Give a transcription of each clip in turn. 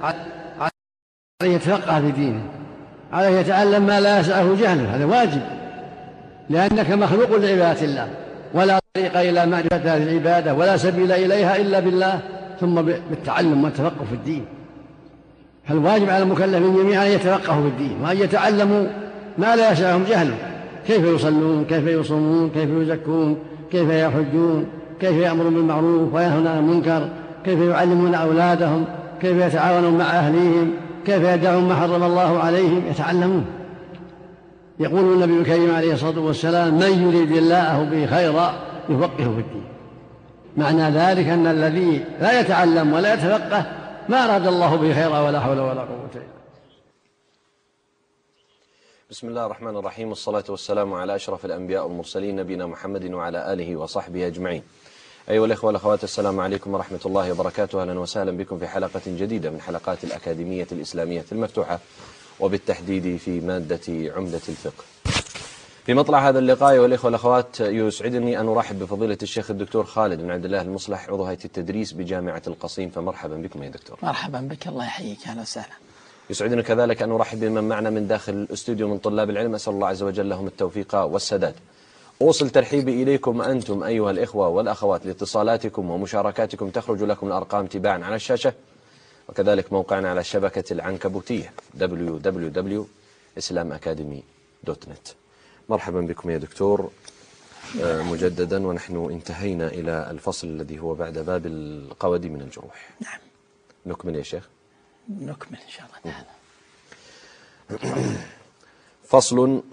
عليه يتفقه في دينه، عليه يتعلم ما لا يسعه جهله، هذا واجب، لأنك مخلوق لعبادة الله، ولا طريق إلى معرفة هذه العبادة ولا سبيل إليها إلا بالله، ثم بالتعلم والتفقه في الدين. فالواجب على المكلفين جميعا أن يتفقهوا في الدين وأن يتعلموا ما لا يسعهم جهله، كيف يصلون، كيف يصومون، كيف يزكون، كيف يحجون، كيف يأمرون بالمعروف وينهون عن المنكر، كيف يعلمون أولادهم، كيف يتعاونون مع أهليهم، كيف يدعون ما حرم الله عليهم، يتعلمون. يقول النبي الكريم عليه الصلاة والسلام: من يريد الله به خيرا يفقهه في الدين. معنى ذلك أن الذي لا يتعلم ولا يتفقه ما أراد الله به خيرا، ولا حول ولا قوة إلا بالله. بسم الله الرحمن الرحيم، والصلاة والسلام على أشرف الأنبياء والمرسلين نبينا محمد وعلى آله وصحبه أجمعين. أيها الإخوة والأخوات، السلام عليكم ورحمة الله وبركاته. أهلا وسهلا بكم في حلقة جديدة من حلقات الأكاديمية الإسلامية المفتوحة، وبالتحديد في مادة عمدة الفقه. في مطلع هذا اللقاء والإخوة والأخوات، يسعدني أن أرحب بفضيلة الشيخ الدكتور خالد بن عبد الله المصلح، عضو هيئة التدريس بجامعة القصيم. فمرحبا بكم يا دكتور. مرحبا بك، الله يحييك، أهلا وسهلا. يسعدنا كذلك أن نرحب بمن معنا من داخل الاستوديو من طلاب العلم، أسأل الله عز وجل لهم التوفيق والسداد. أوصل ترحيبي إليكم أنتم أيها الإخوة والأخوات لاتصالاتكم ومشاركاتكم، تخرج لكم الأرقام تباعا على الشاشة، وكذلك موقعنا على الشبكة العنكبوتية www.islamacademy.net. مرحبا بكم يا دكتور مجددا، ونحن انتهينا إلى الفصل الذي هو بعد باب القود من الجروح. نعم، نكمل يا شيخ. نكمل إن شاء الله تعالى. فصل: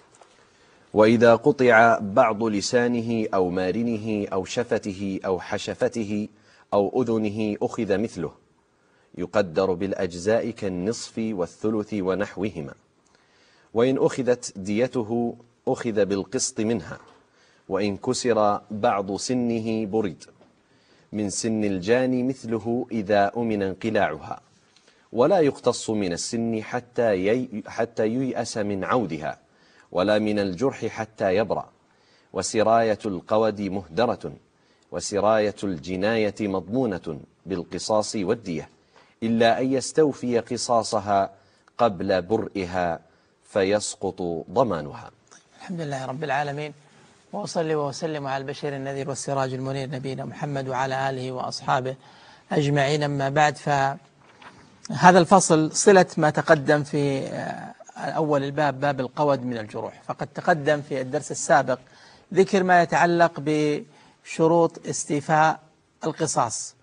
وإذا قطع بعض لسانه أو مارنه أو شفته أو حشفته أو أذنه أخذ مثله، يقدر بالأجزاء كالنصف والثلث ونحوهما. وإن أخذت ديته أخذ بالقسط منها. وإن كسر بعض سنه برد من سن الجاني مثله إذا أمن انقلاعها، ولا يقتص من السن حتى ييأس من عودها، ولا من الجرح حتى يبرأ. وسراية القود مهدرة، وسراية الجناية مضمونة بالقصاص والدية، إلا أن يستوفي قصاصها قبل برئها فيسقط ضمانها. الحمد لله رب العالمين، وأصلي وأسلم على البشير النذير والسراج المنير نبينا محمد وعلى آله وأصحابه أجمعين. أما بعد، فهذا الفصل صلة ما تقدم في أول الباب، باب القود من الجروح. فقد تقدم في الدرس السابق ذكر ما يتعلق بشروط استيفاء القصاص،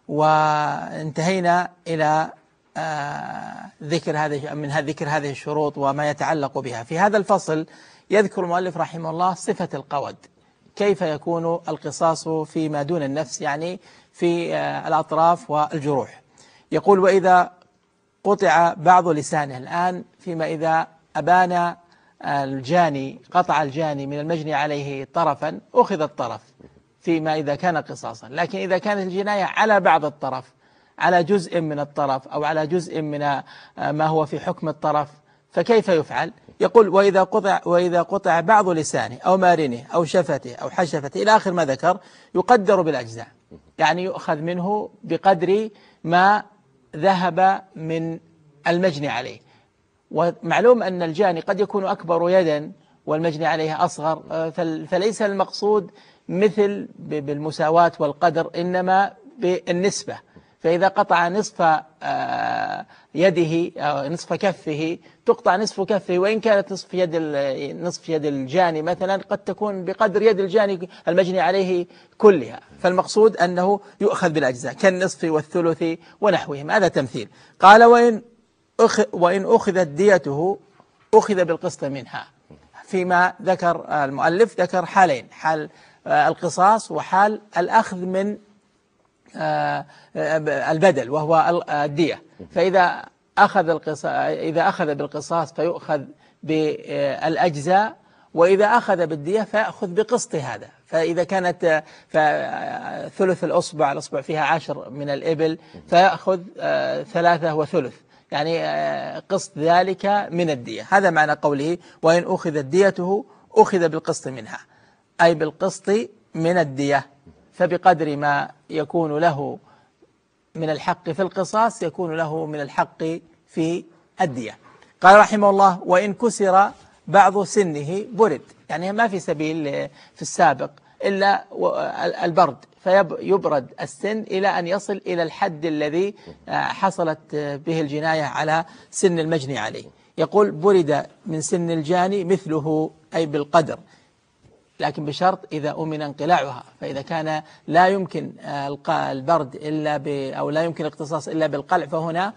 وانتهينا إلى ذكر هذه الشروط وما يتعلق بها. في هذا الفصل يذكر المؤلف رحمه الله صفة القود، كيف يكون القصاص فيما دون النفس، يعني في الأطراف والجروح. يقول: وإذا قطع بعض لسانه. الآن فيما إذا أبان الجاني، قطع الجاني من المجني عليه طرفا، أخذ الطرف فيما إذا كان قصاصا. لكن إذا كانت الجناية على بعض الطرف، على جزء من الطرف، أو على جزء من ما هو في حكم الطرف، فكيف يفعل؟ يقول: وإذا قطع بعض لسانه أو مارنه أو شفته أو حشفته إلى آخر ما ذكر، يقدر بالأجزاء، يعني يؤخذ منه بقدر ما ذهب من المجني عليه. ومعلوم أن الجاني قد يكون أكبر يدا والمجني عليه أصغر، فليس المقصود مثل بالمساواة والقدر، إنما بالنسبة. فإذا قطع نصف يده أو نصف كفه، تقطع نصف كفه، وإن كانت نصف يد الجاني مثلا قد تكون بقدر يد الجاني المجني عليه كلها. فالمقصود أنه يؤخذ بالأجزاء كالنصف والثلث ونحوهم. هذا تمثيل. قال: وإن أخذت ديته أخذ بالقسط منها. فيما ذكر المؤلف ذكر حالين: حال القصاص وحال الأخذ من البدل وهو الدية. فإذا أخذ بالقصاص فيؤخذ بالأجزاء، وإذا أخذ بالدية فيأخذ بقسط هذا. فإذا كانت ثلث الأصبع فيها 10 من الإبل، فيأخذ 3 وثلث، يعني قسط ذلك من الدية. هذا معنى قوله: وإن أخذت ديته أخذ بالقسط منها، أي بالقسط من الدية، فبقدر ما يكون له من الحق في القصاص يكون له من الحق في الدية. قال رحمه الله: وإن كسر بعض سنه برد، يعني ما في سبيل في السابق إلا البرد، فيبرد السن إلى أن يصل إلى الحد الذي حصلت به الجناية على سن المجني عليه. يقول: برد من سن الجاني مثله، أي بالقدر، لكن بشرط إذا أمن انقلاعها. فإذا كان لا يمكن البرد إلا أو لا يمكن الاقتصاص إلا بالقلع، فهنا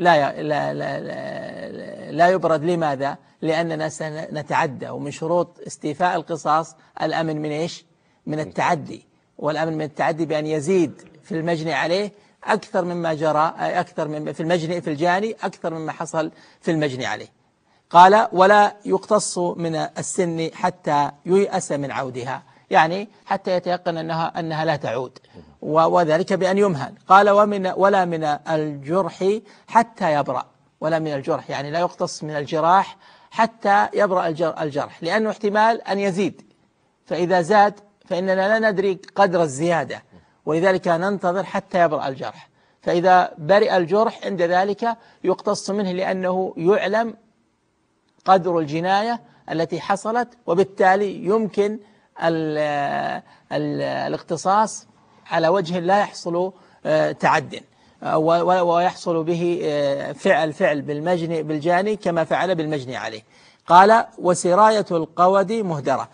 لا يبرد. لماذا؟ لأننا سنتعدى، ومن شروط استيفاء القصاص الأمن من إيش؟ من التعدي، والأمن من التعدي بأن يزيد في المجني عليه أكثر مما جرى، أكثر من في الجاني أكثر مما حصل في المجني عليه. قال: ولا يقتص من السن حتى ييأس من عودها، يعني حتى يتيقن أنها لا تعود، وذلك بأن يمهل. قال: ولا من الجرح حتى يبرأ، ولا من الجرح يعني لا يقتص من الجراح حتى يبرأ الجرح، لأنه احتمال أن يزيد، فإذا زاد فإننا لا ندري قدر الزيادة، ولذلك ننتظر حتى يبرأ الجرح. فإذا برئ الجرح عند ذلك يقتص منه، لأنه يعلم قدر الجناية التي حصلت، وبالتالي يمكن الاقتصاص على وجه لا يحصل تعد، ويحصل به فعل بالجاني كما فعل بالمجني عليه. قال: وسراية القود مهدرة.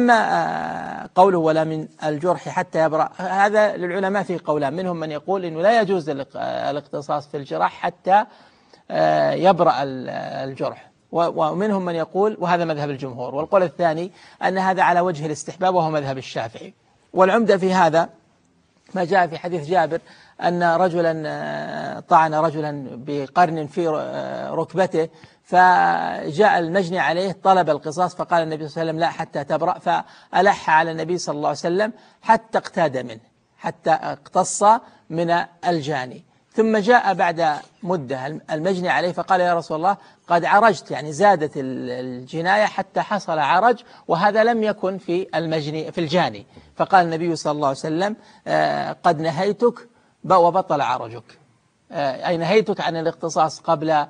أما قوله ولا من الجرح حتى يبرأ، هذا للعلماء فيه قولان، منهم من يقول إنه لا يجوز الاقتصاص في الجراح حتى يبرأ الجرح، ومنهم من يقول، وهذا مذهب الجمهور، والقول الثاني أن هذا على وجه الاستحباب، وهو مذهب الشافعي. والعمدة في هذا ما جاء في حديث جابر أن رجلا طعن رجلا بقرن في ركبته، فجاء المجني عليه طلب القصاص، فقال النبي صلى الله عليه وسلم: لا حتى تبرأ، فألح على النبي صلى الله عليه وسلم حتى اقتاد منه، حتى اقتص من الجاني. ثم جاء بعد مدة المجني عليه فقال: يا رسول الله، قد عرجت، يعني زادت الجناية حتى حصل عرج، وهذا لم يكن في الجاني. فقال النبي صلى الله عليه وسلم: قد نهيتك وبطل عرجك، أي نهيتك عن الاقتصاص قبل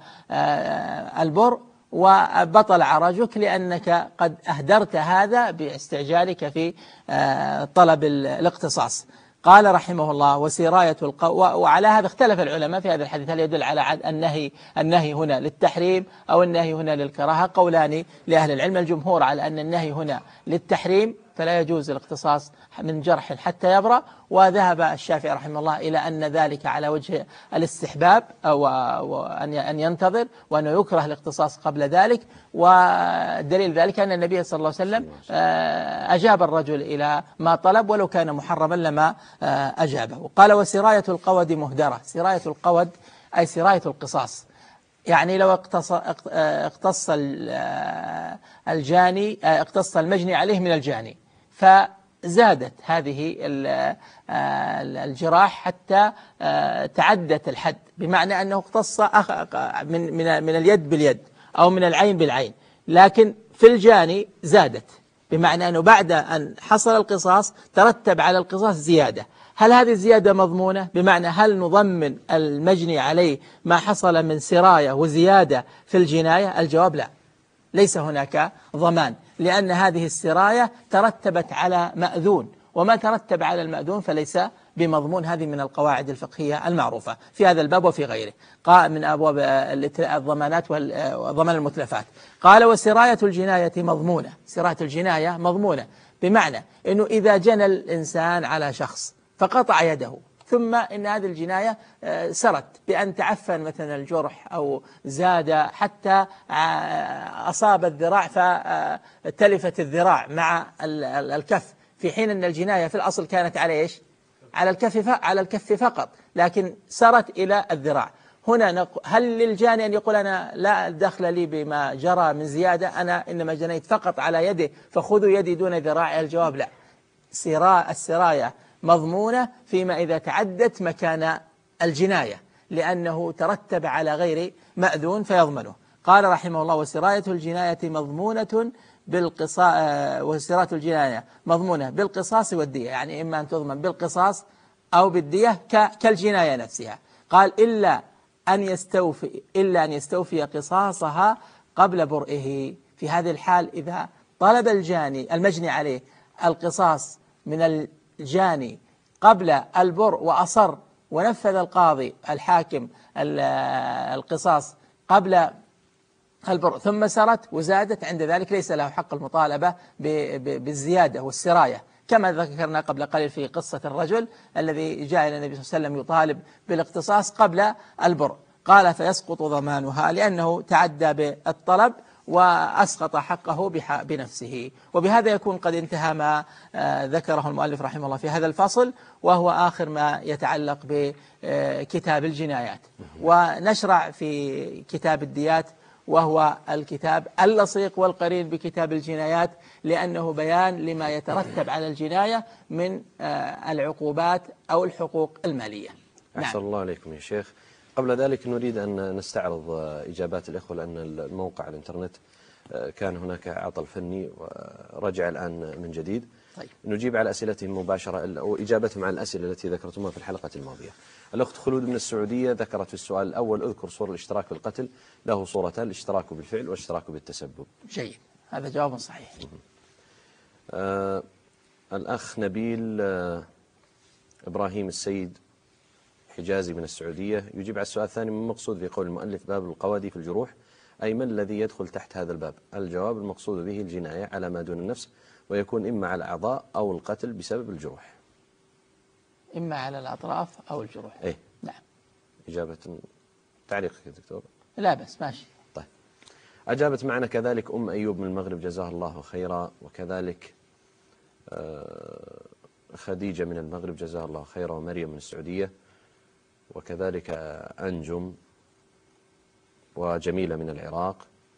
البر وبطل عرجك، لأنك قد أهدرت هذا باستعجالك في طلب الاقتصاص. قال رحمه الله: وسراية وعلى هذا اختلف العلماء في هذا الحديث، هل يدل على النهي هنا للتحريم أو النهي هنا للكراهة؟ قولان لأهل العلم. الجمهور على أن النهي هنا للتحريم، فلا يجوز الاقتصاص من جرح حتى يبرأ، وذهب الشافعي رحمه الله إلى أن ذلك على وجه الاستحباب، أو أن ينتظر، وأنه يكره الاقتصاص قبل ذلك. ودليل ذلك أن النبي صلى الله عليه وسلم أجاب الرجل إلى ما طلب، ولو كان محرما لما أجابه. قال: وسراية القود مهدرة. سراية القود أي سراية القصاص، يعني لو اقتص الجاني، اقتص المجني عليه من الجاني، فزادت هذه الجراح حتى تعدت الحد، بمعنى أنه اقتص من اليد باليد أو من العين بالعين، لكن في الجاني زادت، بمعنى أنه بعد أن حصل القصاص ترتب على القصاص زيادة. هل هذه الزيادة مضمونة؟ بمعنى هل نضمن المجني عليه ما حصل من سراية وزيادة في الجناية؟ الجواب لا، ليس هناك ضمان، لأن هذه السراية ترتبت على مأذون، وما ترتب على المأذون فليس بمضمون. هذه من القواعد الفقهية المعروفة في هذا الباب وفي غيره، قال من أبواب الضمانات وضمان المتلفات. قال: وسراية الجناية مضمونة. سراية الجناية مضمونة، بمعنى أنه إذا جنى الإنسان على شخص فقطع يده، ثم إن هذه الجناية سرت بأن تعفن مثلا الجرح أو زاد حتى أصاب الذراع فتلفت الذراع مع الكف، في حين أن الجناية في الأصل كانت على إيش؟ على الكف فقط، لكن سرت إلى الذراع. هنا هل للجاني أن يقول أنا لا دخل لي بما جرى من زيادة، أنا إنما جنيت فقط على يده فخذوا يدي دون ذراعي؟ الجواب لا. السراية مضمونة فيما إذا تعدت مكان الجناية، لأنه ترتب على غير مأذون فيضمنه. قال رحمه الله: وسراية الجناية مضمونة وسراية الجناية مضمونة بالقصاص والدية، يعني إما أن تضمن بالقصاص أو بالدية كالجناية نفسها. قال إلا أن يستوفي قصاصها قبل برئه. في هذه الحال إذا طلب الجاني المجني عليه القصاص من الجاني قبل البرء وأصر ونفذ القاضي الحاكم القصاص قبل البرء ثم سرت وزادت، عند ذلك ليس له حق المطالبة بالزيادة والسراية، كما ذكرنا قبل قليل في قصة الرجل الذي جاء إلى النبي صلى الله عليه وسلم يطالب بالاقتصاص قبل البرء. قال فيسقط ضمانها لأنه تعدى بالطلب وأسقط حقه بنفسه. وبهذا يكون قد انتهى ما ذكره المؤلف رحمه الله في هذا الفصل، وهو آخر ما يتعلق بكتاب الجنايات. ونشرع في كتاب الديات، وهو الكتاب اللصيق والقرين بكتاب الجنايات، لأنه بيان لما يترتب على الجناية من العقوبات أو الحقوق المالية. أحسن الله عليكم يا شيخ. قبل ذلك نريد أن نستعرض إجابات الإخوة، لأن الموقع الإنترنت كان هناك عطل فني ورجع الآن من جديد. طيب. نجيب على أسئلتهم مباشرة وإجابتهم على الأسئلة التي ذكرتموها في الحلقة الماضية. الأخت خلود من السعودية ذكرت في السؤال الأول: اذكر صور الاشتراك بالقتل. له صورتان: الاشتراك بالفعل والاشتراك بالتسبب. جيد، هذا جواب صحيح. الأخ نبيل إبراهيم السيد حجازي من السعودية يجيب على السؤال الثاني: من المقصود في قول المؤلف باب القوادي في الجروح؟ أي ما الذي يدخل تحت هذا الباب؟ الجواب: المقصود به الجناية على ما دون النفس، ويكون إما على الأعضاء أو القتل بسبب الجروح. إما على الأطراف أو الجروح. إيه؟ نعم. إجابة تعليقك يا دكتور؟ لا بس ماشي. طيب. أجابت معنا كذلك أم أيوب من المغرب جزاها الله خيرا، وكذلك خديجة من المغرب جزاها الله خيرا، ومريم من السعودية، وكذلك أنجم وجميلة من العراق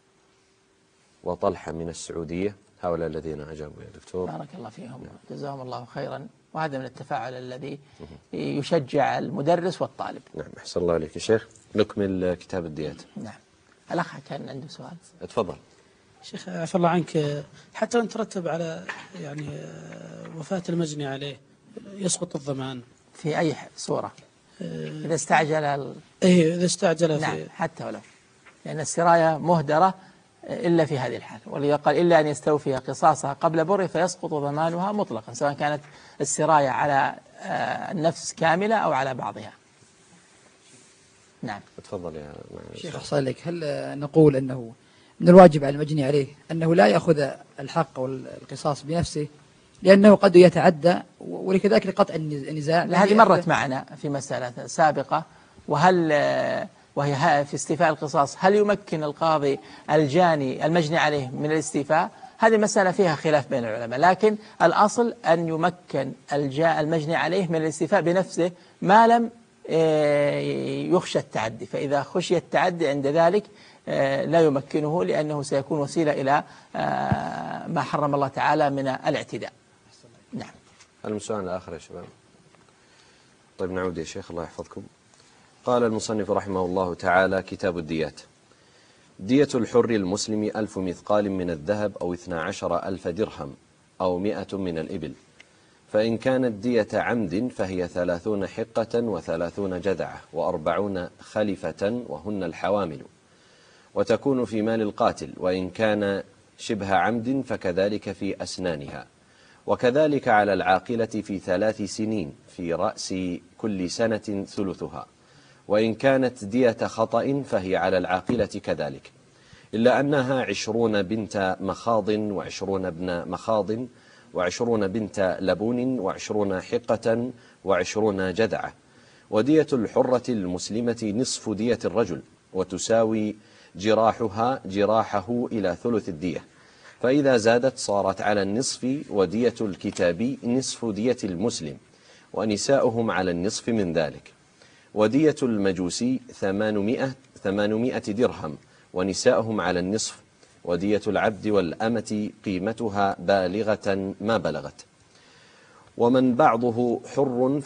وطلحة من السعودية. هؤلاء الذين أجابوا يا دكتور. بارك الله فيهم. نعم. جزاهم الله خيرا. وهذا من التفاعل الذي يشجع المدرس والطالب. نعم. أحسن الله عليك يا شيخ. نكمل كتاب الديات. نعم. الأخ كان عنده سؤال. اتفضل شيخ. عفى الله عنك، حتى وان ترتب على وفاة المجني عليه يسقط الضمان في أي صورة؟ إذا استعجل إذا استعجل. نعم، حتى ولو، لأن السراية مهدرة إلا في هذه الحال. ولذا قال: إلا أن يستوفي قصاصها قبل بره فيسقط ضمانها مطلقا، سواء كانت السراية على النفس كاملة أو على بعضها. نعم. تفضل يا شيخ. أحسن لك، هل نقول أنه من الواجب على المجني عليه أنه لا يأخذ الحق والقصاص بنفسه لأنه قد يتعدى، ولكذلك لقطع النزاع؟ هذه مرت معنا في مسألة سابقة. وهي في استيفاء القصاص، هل يمكن القاضي الجاني المجني عليه من الاستيفاء؟ هذه مسألة فيها خلاف بين العلماء، لكن الأصل أن يمكن المجني عليه من الاستيفاء بنفسه ما لم يخشى التعدي. فإذا خشي التعدي عند ذلك لا يمكنه، لأنه سيكون وسيلة إلى ما حرم الله تعالى من الاعتداء. نعم. السؤال الآخر يا شباب. طيب نعود يا شيخ، الله يحفظكم. قال المصنف رحمه الله تعالى: كتاب الديات. دية الحر المسلم 1000 مثقال من الذهب أو 12,000 درهم أو 100 من الإبل. فإن كانت دية عمد فهي 30 حقة و30 جذعة و40 خلفة وهن الحوامل، وتكون في مال القاتل. وإن كان شبه عمد فكذلك في أسنانها. وكذلك على العاقلة في 3 سنين، في رأس كل سنة ثلثها. وإن كانت دية خطأ فهي على العاقلة كذلك، إلا أنها 20 بنت مخاض و20 ابن مخاض و20 بنت لبون و20 حقة و20 جذعة. ودية الحرة المسلمة نصف دية الرجل، وتساوي جراحه إلى ثلث الدية، فإذا زادت صارت على النصف. ودية الكتاب نصف دية المسلم، ونساؤهم على النصف من ذلك. ودية المجوسي 800 درهم، ونساؤهم على النصف. ودية العبد والأمة قيمتها بالغة ما بلغت. ومن بعضه حر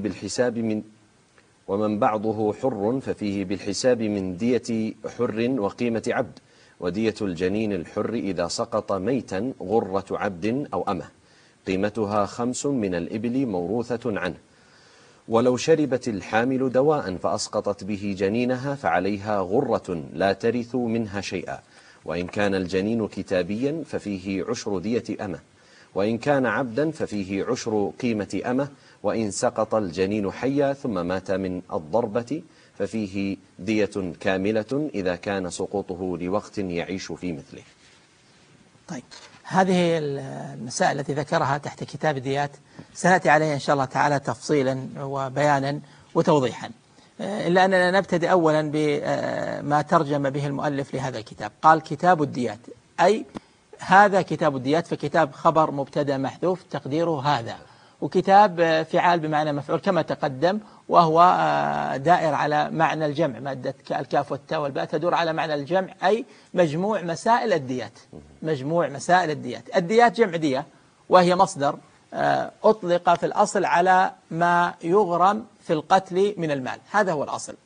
ففيه بالحساب من دية حر وقيمة عبد. ودية الجنين الحر إذا سقط ميتا غرة عبد أو أمة، قيمتها 5 من الإبل موروثة عنه. ولو شربت الحامل دواء فأسقطت به جنينها فعليها غرة لا ترث منها شيئا، وإن كان الجنين كتابيا ففيه عشر دية أمة، وإن كان عبدا ففيه عشر قيمة أمة، وإن سقط الجنين حيا ثم مات من الضربة ففيه دية كاملة إذا كان سقوطه لوقت يعيش في مثله. طيب، هذه المسائل التي ذكرها تحت كتاب الديات سنأتي عليها إن شاء الله تعالى تفصيلا وبيانا وتوضيحا، إلا أننا نبتدئ أولا بما ترجم به المؤلف لهذا الكتاب. قال كتاب الديات، أي هذا كتاب الديات، فكتاب خبر مبتدأ محذوف تقديره هذا، وكتاب فعال بمعنى مفعول كما تقدم، وهو دائر على معنى الجمع، مادة الكاف والتاء والباء تدور على معنى الجمع، أي مجموع مسائل الديات. مجموع مسائل الديات. الديات جمع دية، وهي مصدر أطلق في الأصل على ما يغرم في القتل من المال، هذا هو الأصل.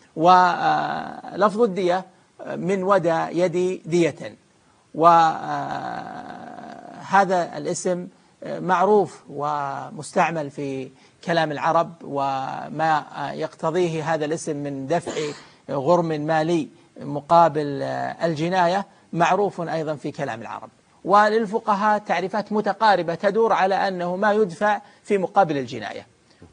ولفظ الدية من ودى يدي دية، وهذا الاسم معروف ومستعمل في كلام العرب، وما يقتضيه هذا الاسم من دفع غرم مالي مقابل الجناية معروف أيضا في كلام العرب. وللفقهاء تعريفات متقاربة تدور على أنه ما يدفع في مقابل الجناية.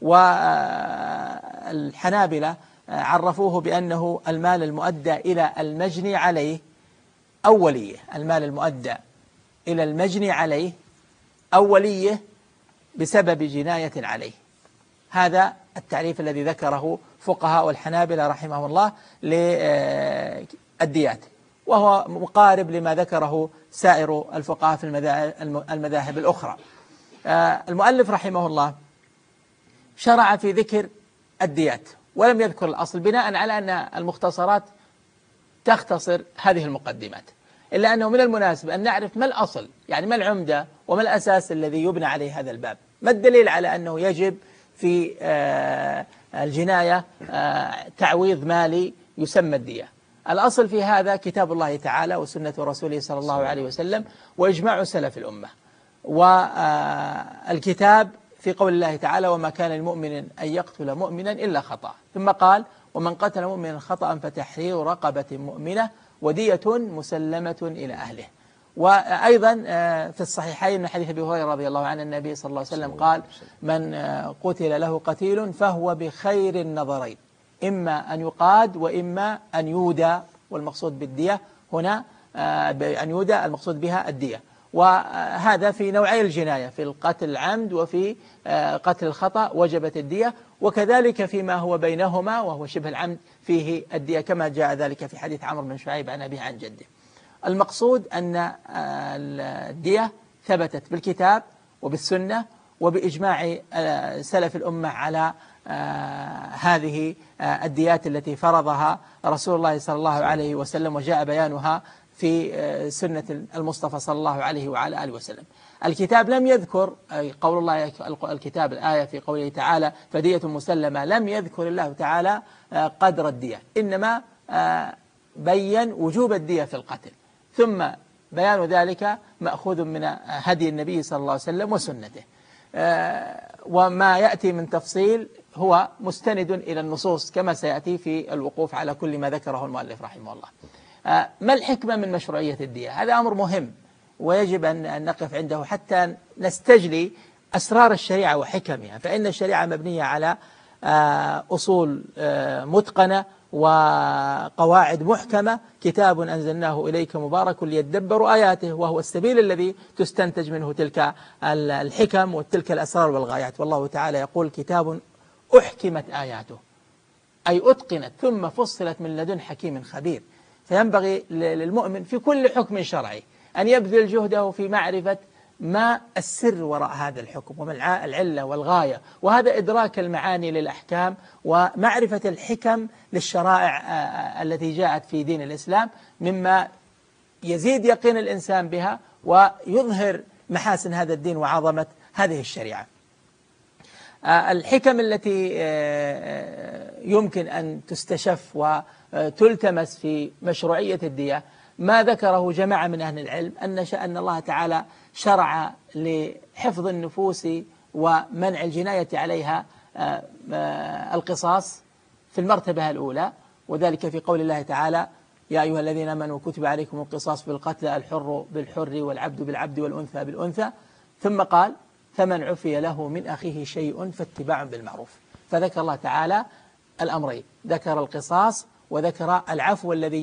والحنابلة عرفوه بأنه المال المؤدى إلى المجني عليه أولية، المال المؤدى إلى المجني عليه أولية بسبب جناية عليه. هذا التعريف الذي ذكره فقهاء الحنابلة رحمه الله للديات، وهو مقارب لما ذكره سائر الفقهاء في المذاهب الأخرى. المؤلف رحمه الله شرع في ذكر الديات ولم يذكر الأصل، بناء على أن المختصرات تختصر هذه المقدمات، إلا أنه من المناسب أن نعرف ما الأصل، يعني ما العمدة وما الأساس الذي يبنى عليه هذا الباب، ما الدليل على أنه يجب في الجناية تعويض مالي يسمى الدية. الأصل في هذا كتاب الله تعالى وسنة رسوله صلى الله عليه وسلم وإجماع سلف الأمة. والكتاب في قول الله تعالى وما كان لمؤمن أن يقتل مؤمنا إلا خطأ، ثم قال ومن قتل مؤمنا خطأ فتحرير رقبة مؤمنة ودية مسلمة إلى أهله. وأيضا في الصحيحين من حديث أبي هريرة رضي الله عنه النبي صلى الله عليه وسلم قال من قتل له قتيل فهو بخير النظرين، إما أن يقاد وإما أن يودى، والمقصود بالدية هنا أن يودى المقصود بها الدية. وهذا في نوعي الجناية، في القتل العمد وفي قتل الخطأ وجبت الدية، وكذلك فيما هو بينهما وهو شبه العمد فيه الدية، كما جاء ذلك في حديث عمرو بن شعيب عن أبيه عن جده. المقصود أن الدية ثبتت بالكتاب وبالسنة وبإجماع سلف الأمة على هذه الديات التي فرضها رسول الله صلى الله عليه وسلم، وجاء بيانها في سنة المصطفى صلى الله عليه وعلى آله وسلم. الكتاب لم يذكر قول الله الكتاب الآية في قوله تعالى فدية مسلمة، لم يذكر الله تعالى قدر الدية، إنما بين وجوب الدية في القتل، ثم بيان ذلك مأخوذ من هدي النبي صلى الله عليه وسلم وسنته. وما يأتي من تفصيل هو مستند إلى النصوص كما سيأتي في الوقوف على كل ما ذكره المؤلف رحمه الله. ما الحكمة من مشروعية الدية؟ هذا أمر مهم ويجب أن نقف عنده حتى نستجلي أسرار الشريعة وحكمها، فإن الشريعة مبنية على أصول متقنة وقواعد محكمة، كتاب أنزلناه إليك مبارك ليدبروا آياته، وهو السبيل الذي تستنتج منه تلك الحكم وتلك الأسرار والغايات. والله تعالى يقول كتاب أحكمت آياته، أي أتقنت ثم فصلت من لدن حكيم خبير. فينبغي للمؤمن في كل حكم شرعي أن يبذل جهده في معرفة ما السر وراء هذا الحكم وما العلة والغاية، وهذا إدراك المعاني للأحكام ومعرفة الحكم للشرائع التي جاءت في دين الإسلام، مما يزيد يقين الإنسان بها ويظهر محاسن هذا الدين وعظمة هذه الشريعة. الحكم التي يمكن أن تستشف وتلتمس في مشروعية الدية ما ذكره جماعة من أهل العلم، أن الله تعالى شرع لحفظ النفوس ومنع الجناية عليها القصاص في المرتبة الأولى، وذلك في قول الله تعالى: يا أيها الذين آمنوا كتب عليكم القصاص في القتلى، الحر بالحر والعبد بالعبد والأنثى بالأنثى. ثم قال: فمن عفي له من أخيه شيء فاتباع بالمعروف. فذكر الله تعالى الأمرين، ذكر القصاص وذكر العفو الذي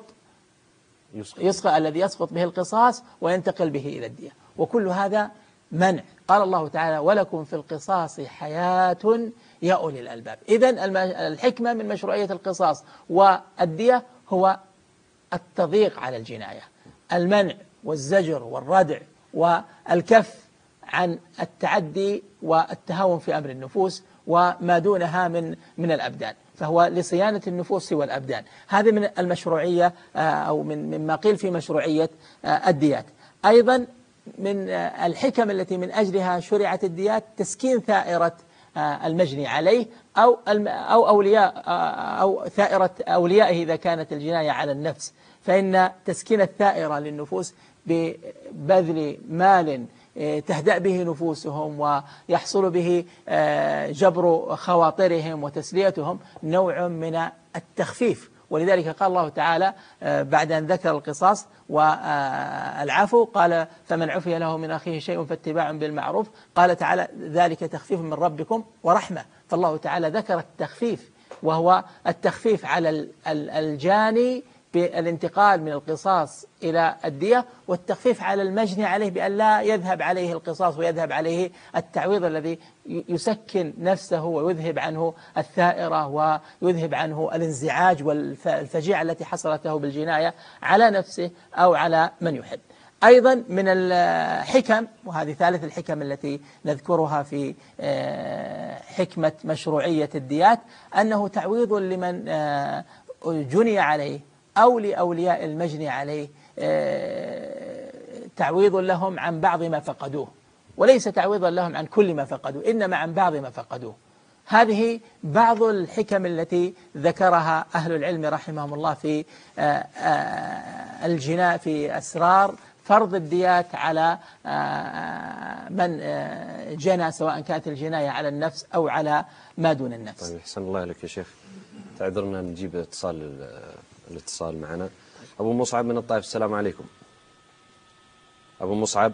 الذي يسقط به القصاص وينتقل به إلى الدية، وكل هذا منع. قال الله تعالى: ولكم في القصاص حياة يا أولي الألباب. إذن الحكمة من مشروعية القصاص والدية هو التضييق على الجناية، المنع والزجر والردع والكف عن التعدي والتهاون في أمر النفوس وما دونها من الأبدان، فهو لصيانة النفوس والأبدان. هذه من المشروعية أو مما قيل في مشروعية الديات. أيضا من الحكم التي من أجلها شرعت الديات تسكين ثائرة المجني عليه أو أولياء أو ثائرة أوليائه إذا كانت الجناية على النفس، فإن تسكين الثائرة للنفوس ببذل مال تهدأ به نفوسهم ويحصل به جبر خواطرهم وتسليتهم نوع من التخفيف. ولذلك قال الله تعالى بعد أن ذكر القصاص والعفو قال: فمن عفي له من أخيه شيء فاتباع بالمعروف. قال تعالى: ذلك تخفيف من ربكم ورحمة. فالله تعالى ذكر التخفيف، وهو التخفيف على الجاني بالانتقال من القصاص إلى الدية، والتخفيف على المجني عليه بأن لا يذهب عليه القصاص ويذهب عليه التعويض الذي يسكن نفسه ويذهب عنه الثائرة ويذهب عنه الانزعاج والفجيعة التي حصلت له بالجناية على نفسه أو على من يحب. أيضا من الحكم، وهذه ثالث الحكم التي نذكرها في حكمة مشروعية الديات، أنه تعويض لمن جني عليه أو لأولياء المجني عليه، تعويض لهم عن بعض ما فقدوه، وليس تعويضا لهم عن كل ما فقدوه، إنما عن بعض ما فقدوه. هذه بعض الحكم التي ذكرها أهل العلم رحمهم الله في الجناء في أسرار فرض الديات على من جنى، سواء كانت الجناية على النفس أو على ما دون النفس. طيب، أحسن الله لك يا شيخ. تعذرنا نجيب الاتصال معنا. أبو مصعب من الطائف، السلام عليكم. أبو مصعب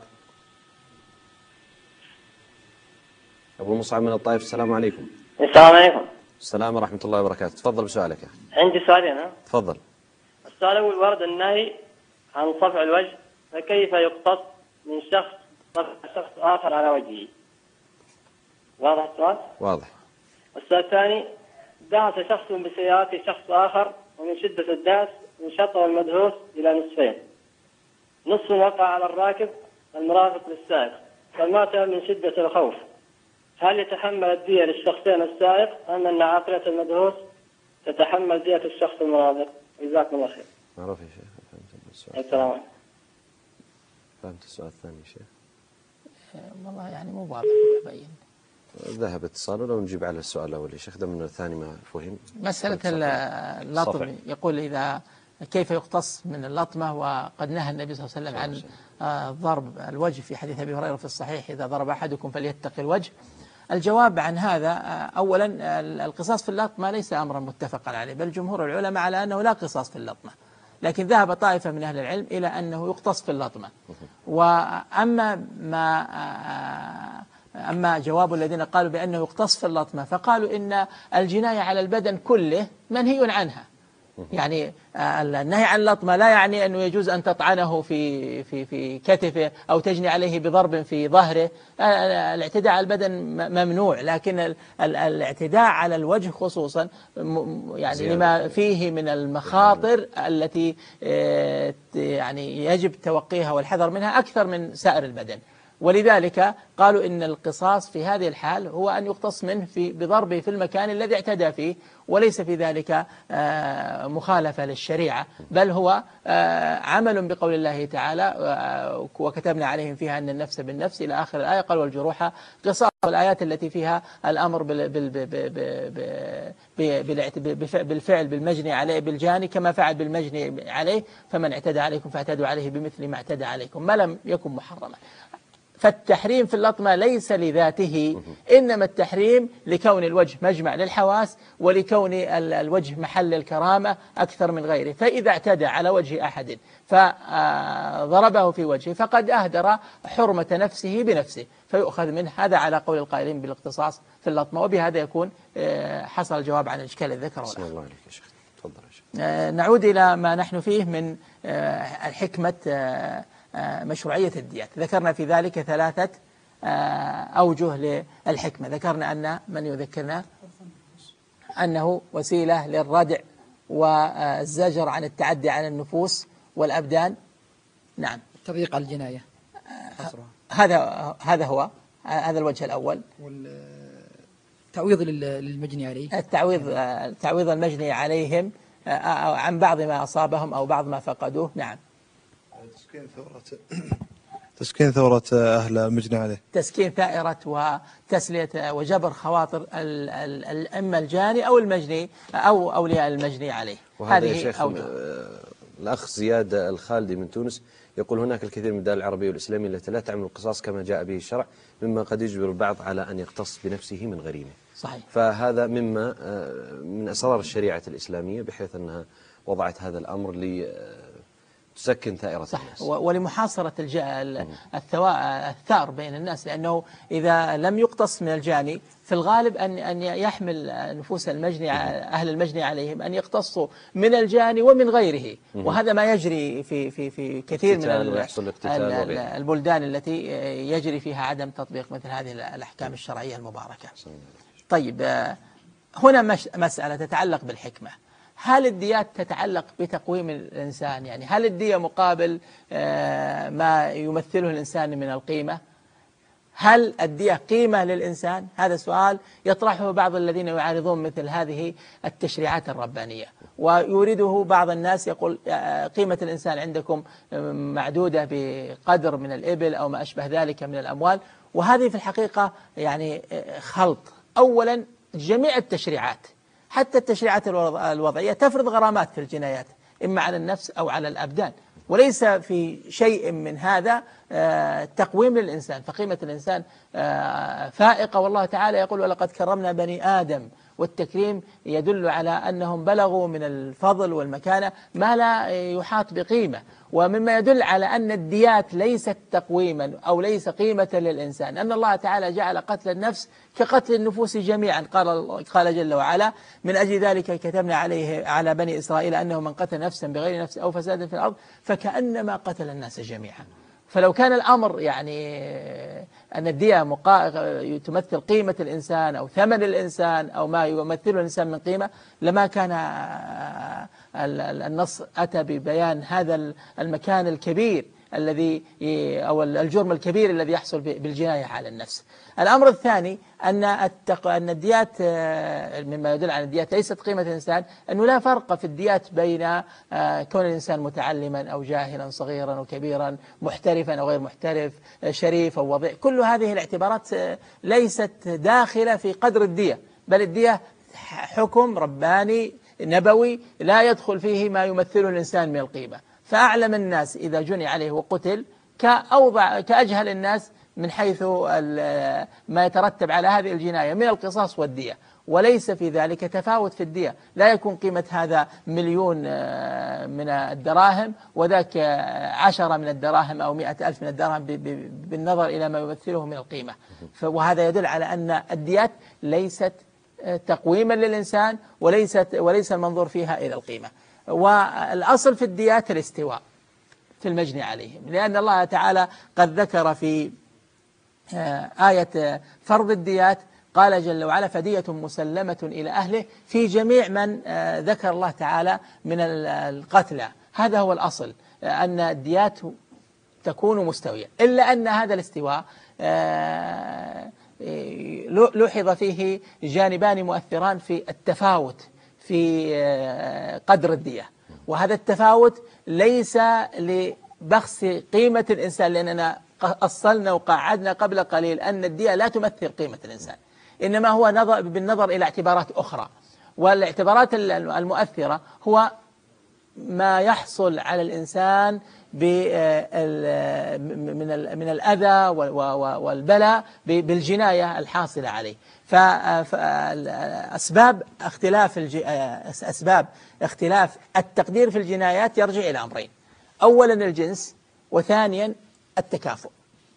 من الطائف، السلام عليكم. السلام عليكم. السلام ورحمة الله وبركاته. تفضل بسؤالك يا أخي. عندي سؤالين. تفضل. السؤال الأول: ورد النهي عن صفع الوجه، فكيف يقتص من صفع شخص آخر على وجهه؟ واضح السؤال؟ واضح. السؤال الثاني: دعس شخص بسيارة شخص آخر، ومن شدة الدعس انشط المدهوس إلى نصفين، نصف وقع على الراكب المرافق للسائق، فمات من شدة الخوف. هل يتحمل الدية للشخصين السائق أم أن عاقلة المدهوس تتحمل دية الشخص المرافق؟ جزاكم الله خير. معروف يا شيخ. فهمت السؤال. السلام عليكم. فهمت السؤال الثاني يا شيخ. والله يعني مو واضح يبين. ذهب اتصاله، لو نجيب على السؤال الأول يا شيخ، ده من الثاني ما فهم. مسألة اللطم، يقول إذا كيف يقتص من اللطمة، وقد نهى النبي صلى الله عليه وسلم عن ضرب الوجه في حديث أبي هريرة في الصحيح: إذا ضرب أحدكم فليتقي الوجه. الجواب عن هذا: أولا القصاص في اللطمة ليس أمرا متفقا عليه، بل جمهور العلماء على أنه لا قصاص في اللطمة، لكن ذهب طائفة من أهل العلم إلى أنه يقتص في اللطمة. أما جواب الذين قالوا بأنه يقتص في اللطمة، فقالوا إن الجناية على البدن كله منهي عنها. يعني النهي عن اللطمة لا يعني أنه يجوز أن تطعنه في كتفه أو تجني عليه بضرب في ظهره. الاعتداء على البدن ممنوع، لكن الاعتداء على الوجه خصوصا يعني لما فيه من المخاطر التي يعني يجب توقيها والحذر منها أكثر من سائر البدن. ولذلك قالوا إن القصاص في هذه الحال هو أن يقتص منه بضربه في المكان الذي اعتدى فيه، وليس في ذلك مخالفة للشريعة، بل هو عمل بقول الله تعالى: وكتبنا عليهم فيها أن النفس بالنفس إلى آخر الآية. قال: والجروح قصاص. والآيات التي فيها الأمر بالفعل بالمجني عليه بالجاني كما فعل بالمجني عليه، فمن اعتدى عليكم فاعتدوا عليه بمثل ما اعتدى عليكم ما لم يكن محرما. فالتحريم في اللطمة ليس لذاته، إنما التحريم لكون الوجه مجمع للحواس، ولكون الوجه محل الكرامة أكثر من غيره. فإذا اعتدى على وجه أحد فضربه في وجهه فقد أهدر حرمة نفسه بنفسه، فيؤخذ منه. هذا على قول القائلين بالاختصاص في اللطمة. وبهذا يكون حصل الجواب عن الإشكال الذكر بسم الله عليك يا شيخ. تفضل يا شيخ. نعود إلى ما نحن فيه من الحكمة مشروعية الديات. ذكرنا في ذلك 3 أوجه للحكمة. ذكرنا أن من يذكرنا أنه وسيلة للردع والزجر عن التعدي على النفوس والأبدان. نعم، تضييق الجناية هذا هو هذا الوجه الأول. والتعويض للمجني عليه، تعويض المجني عليهم عن بعض ما أصابهم أو بعض ما فقدوه. نعم، تسكين ثورة أهل المجني عليه، تسكين ثائرة وتسلية وجبر خواطر إما الجاني أو المجني أو أولياء المجني عليه. وهذا يا شيخ الأخ زياد الخالدي من تونس يقول هناك الكثير من الدول العربية والإسلامية التي لا تعمل القصاص كما جاء به الشرع، مما قد يجبر البعض على أن يقتص بنفسه من غريمه. صحيح. فهذا مما من أسرار الشريعة الإسلامية، بحيث أنها وضعت هذا الأمر تسكن ثائرة الناس ولمحاصرة الثار بين الناس، لأنه إذا لم يقتص من الجاني في الغالب أن يحمل نفوس المجني أهل المجني عليهم أن يقتصوا من الجاني ومن غيره. وهذا ما يجري في كثير من البلدان التي يجري فيها عدم تطبيق مثل هذه الأحكام الشرعية المباركة. طيب، هنا مسألة تتعلق بالحكمة. هل الديات تتعلق بتقويم الإنسان؟ يعني هل الدية مقابل ما يمثله الإنسان من القيمة؟ هل الدية قيمة للإنسان؟ هذا سؤال يطرحه بعض الذين يعارضون مثل هذه التشريعات الربانية، ويريده بعض الناس يقول قيمة الإنسان عندكم معدودة بقدر من الإبل أو ما أشبه ذلك من الأموال. وهذه في الحقيقة يعني خلط. أولا، جميع التشريعات حتى التشريعات الوضعية تفرض غرامات في الجنايات إما على النفس أو على الأبدان، وليس في شيء من هذا تقويم للإنسان. فقيمة الإنسان فائقة، والله تعالى يقول ولقد كرمنا بني آدم، والتكريم يدل على أنهم بلغوا من الفضل والمكانة ما لا يحاط بقيمة. ومما يدل على أن الديات ليست تقويما أو ليس قيمة للإنسان أن الله تعالى جعل قتل النفس كقتل النفوس جميعا. قال جل وعلا من أجل ذلك كتبنا على بني إسرائيل أنه من قتل نفسا بغير نفس أو فساد في الأرض فكأنما قتل الناس جميعا. فلو كان الأمر يعني أن الدية تمثل قيمة الإنسان أو ثمن الإنسان أو ما يمثله الإنسان من قيمة، لما كان النص أتى ببيان هذا المكان الكبير الذي أو الجرم الكبير الذي يحصل بالجناية على النفس. الأمر الثاني أن الديات مما يدل على الديات ليست قيمة الإنسان، أنه لا فرق في الديات بين كون الإنسان متعلما أو جاهلا، صغيرا أو كبيرا، محترفا أو غير محترف، شريف أو وضيع. كل هذه الاعتبارات ليست داخلة في قدر الدية، بل الدية حكم رباني نبوي لا يدخل فيه ما يمثله الإنسان من القيمة. فأعلم الناس إذا جني عليه وقتل كأجهل الناس من حيث ما يترتب على هذه الجناية من القصاص والدية، وليس في ذلك تفاوت في الدية. لا يكون قيمة هذا 1,000,000 من الدراهم وذاك 10 من الدراهم أو 100,000 من الدراهم بالنظر إلى ما يمثله من القيمة. وهذا يدل على أن الديات ليست تقويما للإنسان وليس المنظور فيها إلى القيمة. والأصل في الديات الاستواء في المجني عليهم، لأن الله تعالى قد ذكر في آية فرض الديات قال جل وعلا فدية مسلمة إلى أهله في جميع من ذكر الله تعالى من القتلى. هذا هو الأصل، أن الديات تكون مستوية، إلا أن هذا الاستواء لوحظ فيه جانبان مؤثران في التفاوت في قدر الدية. وهذا التفاوت ليس لبخس قيمة الإنسان، لأننا أصلنا وقعدنا قبل قليل أن الدية لا تمثل قيمة الإنسان، إنما هو بالنظر إلى اعتبارات أخرى. والاعتبارات المؤثرة هو ما يحصل على الإنسان من الأذى والبلاء بالجناية الحاصلة عليه. فأسباب اختلاف التقدير في الجنايات يرجع إلى أمرين: أولا الجنس، وثانيا التكافؤ.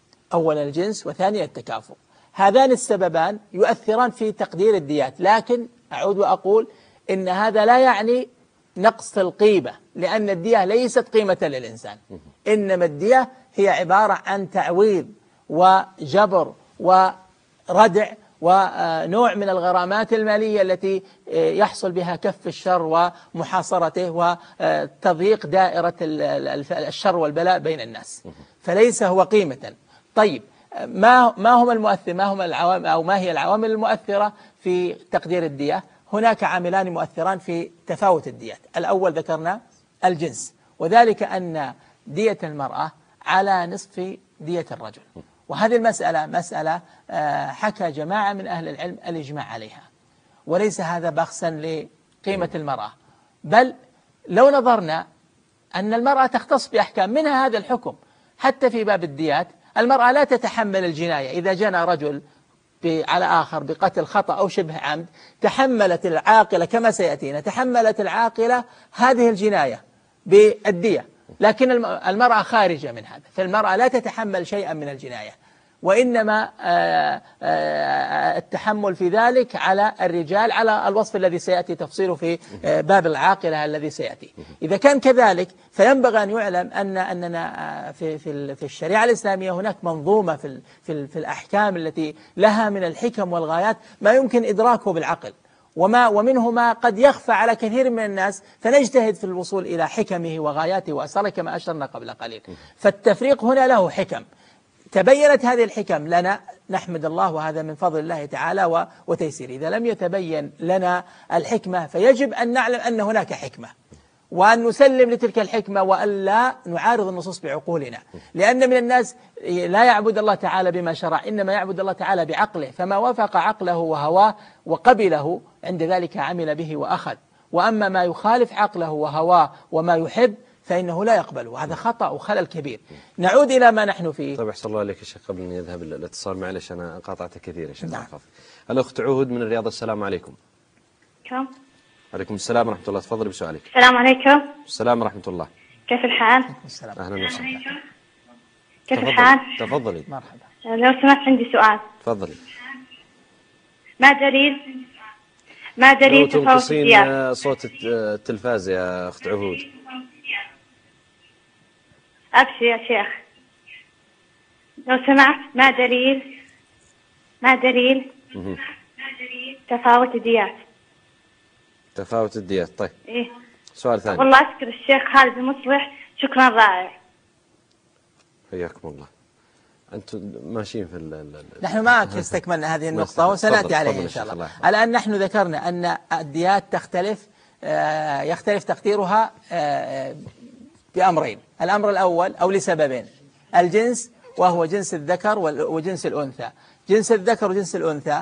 هذان السببان يؤثران في تقدير الديات، لكن أعود وأقول إن هذا لا يعني نقص القيمة، لأن الدية ليست قيمة للإنسان، إنما الدية هي عبارة عن تعويض وجبر وردع ونوع من الغرامات المالية التي يحصل بها كف الشر ومحاصرته وتضييق دائرة الشر والبلاء بين الناس، فليس هو قيمة. طيب، ما هي العوامل المؤثرة في تقدير الدية؟ هناك عاملان مؤثران في تفاوت الديات. الأول ذكرنا الجنس، وذلك أن دية المرأة على نصف دية الرجل، وهذه مسألة حكى جماعة من أهل العلم الإجماع عليها، وليس هذا بخسا لقيمة المرأة، بل لو نظرنا أن المرأة تختص بأحكام منها هذا الحكم. حتى في باب الديات المرأة لا تتحمل الجناية. إذا جنى رجل على آخر بقتل خطأ أو شبه عمد، تحملت العاقلة كما سيأتينا، تحملت العاقلة هذه الجناية بالدية، لكن المرأة خارجة من هذا، فالمرأة لا تتحمل شيئا من الجناية، وإنما التحمل في ذلك على الرجال على الوصف الذي سيأتي تفصيله في باب العاقلة الذي سيأتي. إذا كان كذلك فينبغي أن يعلم أننا في الشريعة الإسلامية هناك منظومة في الأحكام التي لها من الحكم والغايات ما يمكن إدراكه بالعقل، ومنه ما قد يخفى على كثير من الناس، فنجتهد في الوصول إلى حكمه وغاياته وأسراره كما أشرنا قبل قليل. فالتفريق هنا له حكم، تبينت هذه الحكم لنا نحمد الله، وهذا من فضل الله تعالى وتيسيره. إذا لم يتبين لنا الحكمة فيجب أن نعلم أن هناك حكمة، وأن نسلم لتلك الحكمة، وأن لا نعارض النصوص بعقولنا، لأن من الناس لا يعبد الله تعالى بما شرع، إنما يعبد الله تعالى بعقله، فما وافق عقله وهواه وقبله عند ذلك عمل به وأخذ، وأما ما يخالف عقله وهواه وما يحب فإنه لا يقبله، وهذا خطأ وخلل كبير. نعود إلى ما نحن فيه. طيب، أحسن الله عليك يا شيخ، قبل أن يذهب الاتصال، معلش أنا قاطعت كثير يا شيخ. نعم. الأخت عهود من الرياض، السلام عليكم. عليكم السلام ورحمة الله، تفضلي بسؤالك. السلام عليكم. السلام ورحمة الله. كيف الحال؟ أهلا وسهلا. كيف الحال؟ تفضلي. مرحبا. لو سمحت عندي سؤال. تفضلي. ما دليل تفاوت الديات؟ صوت التلفاز يا أخت عهود. أبشر يا شيخ، لو سمحت، ما دليل تفاوت الديات؟ تفاوت الديات. طيب، إيه؟ سؤال ثاني. والله أشكر الشيخ خالد المصلح، شكرا رائع. حياكم الله. أنتم ماشيين في نحن معك استكملنا هذه النقطة وسنأتي عليها إن شاء الله. الآن نحن ذكرنا أن الديات يختلف تقديرها بأمرين: الأمر الأول أو لسببين: الجنس، وهو جنس الذكر وجنس الأنثى. جنس الذكر وجنس الأنثى،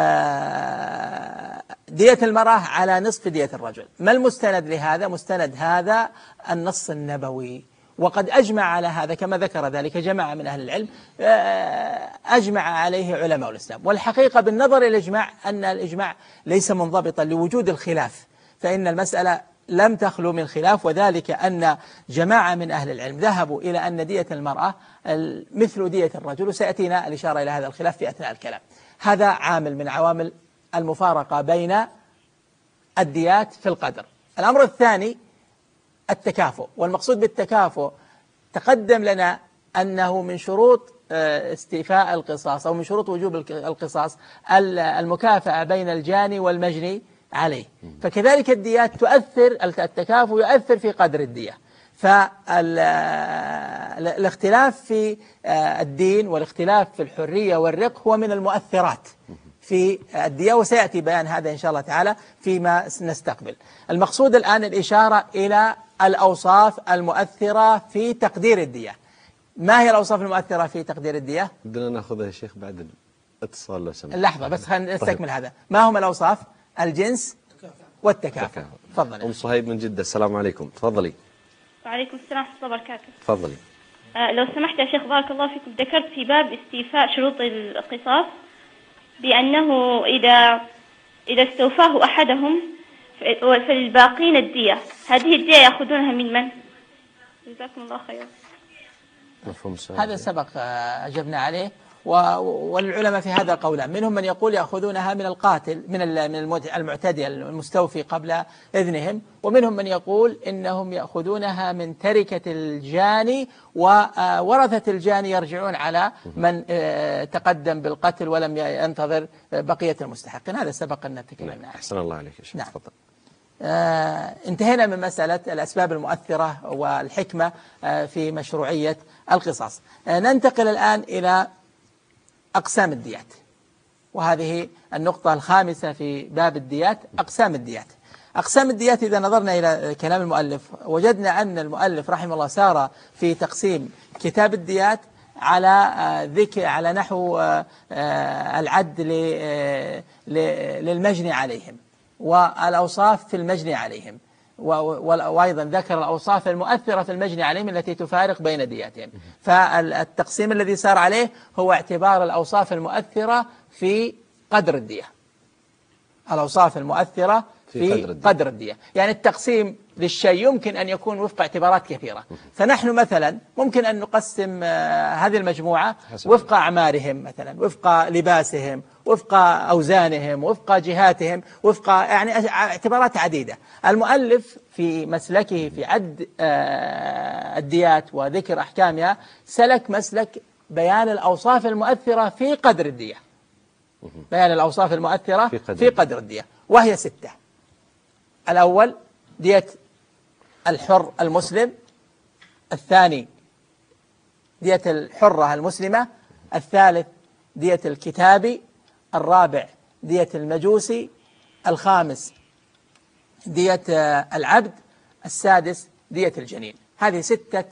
دية المرأة على نصف دية الرجل. ما المستند لهذا؟ مستند هذا النص النبوي، وقد أجمع على هذا كما ذكر ذلك جماعة من أهل العلم، أجمع عليه علماء الإسلام. والحقيقة بالنظر إلى الإجماع أن الإجماع ليس منضبطا لوجود الخلاف، فإن المسألة لم تخلو من خلاف، وذلك أن جماعة من أهل العلم ذهبوا إلى أن دية المرأة مثل دية الرجل، وسيأتينا الإشارة إلى هذا الخلاف في أثناء الكلام. هذا عامل من عوامل المفارقة بين الديات في القدر. الأمر الثاني التكافؤ، والمقصود بالتكافؤ تقدم لنا أنه من شروط استيفاء القصاص أو من شروط وجوب القصاص المكافأة بين الجاني والمجني عليه، فكذلك الديات تؤثر، التكافؤ يؤثر في قدر الدية. فالاختلاف في الدين والاختلاف في الحرية والرق هو من المؤثرات في الدية، وسيأتي بيان هذا إن شاء الله تعالى فيما نستقبل. المقصود الآن الإشارة إلى الأوصاف المؤثرة في تقدير الدية. ما هي الأوصاف المؤثرة في تقدير الدية؟ بدنا نأخذها يا شيخ بعد الاتصال لو سمحت. لحظة بس، خلينا نستكمل هذا. ما هم الأوصاف؟ الجنس والتكافؤ. تفضل. أم صهيب من جدة، السلام عليكم، تفضلي. وعليكم السلام ورحمة الله وبركاته. تفضلي. لو سمحت يا شيخ بارك الله فيكم، ذكرت في باب استيفاء شروط القصاص بأنه إذا استوفاه أحدهم فالباقين الدية، هذه الدية يأخذونها من من؟ جزاكم الله خيرا. مفهوم السؤال. هذا سبق أجبنا عليه، والعلماء في هذا قولان، منهم من يقول يأخذونها من القاتل من المعتدي المستوفي قبل إذنهم، ومنهم من يقول إنهم يأخذونها من تركة الجاني، وورثة الجاني يرجعون على من تقدم بالقتل ولم ينتظر بقية المستحقين. هذا سبق أن تكلمنا عنه. أحسن الله عليك يا شيخ. نعم. تفضل. انتهينا من مسألة الأسباب المؤثرة والحكمة في مشروعية القصاص. ننتقل الآن إلى أقسام الديات، وهذه النقطة الخامسة في باب الديات، أقسام الديات. أقسام الديات إذا نظرنا إلى كلام المؤلف وجدنا أن المؤلف رحمه الله سار في تقسيم كتاب الديات على نحو العد للمجني عليهم والأوصاف في المجني عليهم، وأيضا ذكر الأوصاف المؤثرة في المجني عليهم التي تفارق بين دياتهم. فالتقسيم الذي سار عليه هو اعتبار الأوصاف المؤثرة في قدر الدية، الأوصاف المؤثرة في قدر الدية. يعني التقسيم للشيء يمكن أن يكون وفق اعتبارات كثيرة. فنحن مثلا ممكن أن نقسم هذه المجموعة وفق أعمارهم، مثلا وفق لباسهم، وفق أوزانهم، وفق جهاتهم، وفق يعني اعتبارات عديدة. المؤلف في مسلكه في عد الديات وذكر أحكامها سلك مسلك بيان الأوصاف المؤثرة في قدر الدية، بيان الأوصاف المؤثرة في قدر الدية، وهي 6. الأول دية الحر المسلم، الثاني دية الحرة المسلمة، الثالث دية الكتابي، الرابع دية المجوسي، الخامس دية العبد، السادس دية الجنين. هذه 6